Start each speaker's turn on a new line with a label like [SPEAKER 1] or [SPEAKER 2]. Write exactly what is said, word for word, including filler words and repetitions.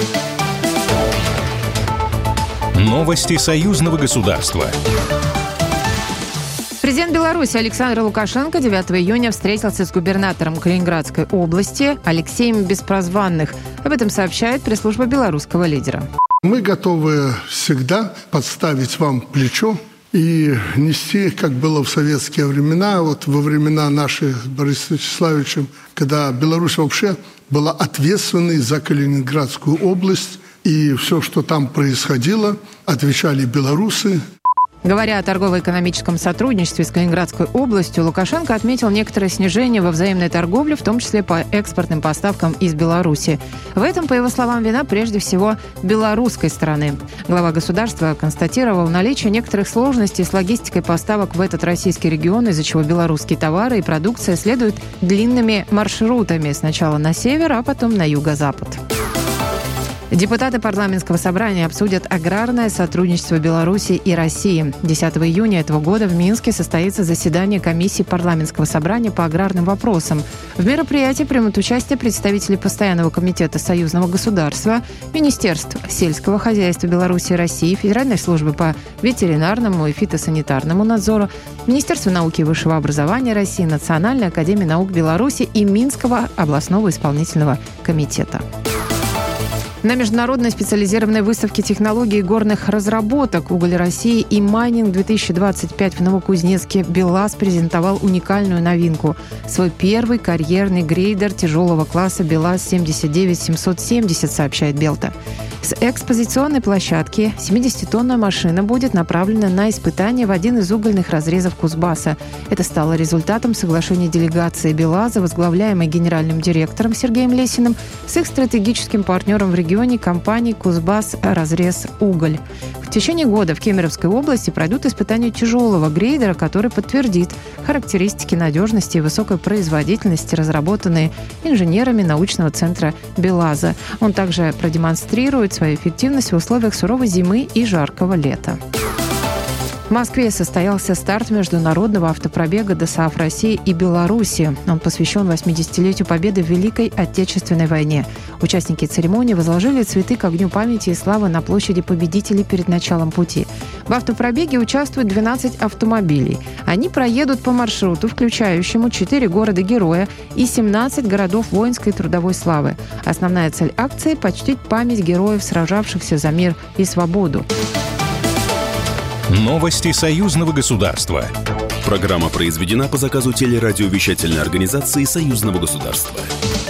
[SPEAKER 1] Новости союзного государства.
[SPEAKER 2] Президент Беларуси Александр Лукашенко девятого июня встретился с губернатором Калининградской области Алексеем Беспрозванных. Об этом сообщает пресс-служба белорусского лидера.
[SPEAKER 3] Мы готовы всегда подставить вам плечо и нести, как было в советские времена, вот во времена наших с Борисом Вячеславовичем, когда Беларусь вообще была ответственной за Калининградскую область, и все, что там происходило, отвечали белорусы.
[SPEAKER 2] Говоря о торгово-экономическом сотрудничестве с Калининградской областью, Лукашенко отметил некоторое снижение во взаимной торговле, в том числе по экспортным поставкам из Беларуси. В этом, по его словам, вина прежде всего белорусской стороны. Глава государства констатировал наличие некоторых сложностей с логистикой поставок в этот российский регион, из-за чего белорусские товары и продукция следуют длинными маршрутами сначала на север, а потом на юго-запад. Депутаты парламентского собрания обсудят аграрное сотрудничество Беларуси и России. десятого июня этого года в Минске состоится заседание комиссии парламентского собрания по аграрным вопросам. В мероприятии примут участие представители Постоянного комитета союзного государства, Министерств сельского хозяйства Беларуси и России, Федеральной службы по ветеринарному и фитосанитарному надзору, Министерства науки и высшего образования России, Национальной академии наук Беларуси и Минского областного исполнительного комитета. На международной специализированной выставке технологий горных разработок «Уголь России» и «Майнинг-две тысячи двадцать пять» в Новокузнецке БелАЗ презентовал уникальную новинку – свой первый карьерный грейдер тяжелого класса БелАЗ семьдесят девять семьсот семьдесят, сообщает Белта. С экспозиционной площадки семидесятитонная машина будет направлена на испытание в один из угольных разрезов Кузбасса. Это стало результатом соглашения делегации БелАЗа, возглавляемой генеральным директором Сергеем Лесиным, с их стратегическим партнером в регионе компанией «Кузбасс Разрез Уголь». В течение года в Кемеровской области пройдут испытания тяжелого грейдера, который подтвердит характеристики надежности и высокой производительности, разработанные инженерами научного центра БелАЗа. Он также продемонстрирует свою эффективность в условиях суровой зимы и жаркого лета. В Москве состоялся старт международного автопробега ДОСААФ России и Беларуси. Он посвящен восьмидесятилетию победы в Великой Отечественной войне. Участники церемонии возложили цветы к огню памяти и славы на площади Победителей перед началом пути. В автопробеге участвуют двенадцать автомобилей. Они проедут по маршруту, включающему четыре города-героя и семнадцать городов воинской и трудовой славы. Основная цель акции – почтить память героев, сражавшихся за мир и свободу.
[SPEAKER 1] Новости союзного государства.
[SPEAKER 4] Программа произведена по заказу телерадиовещательной организации союзного государства.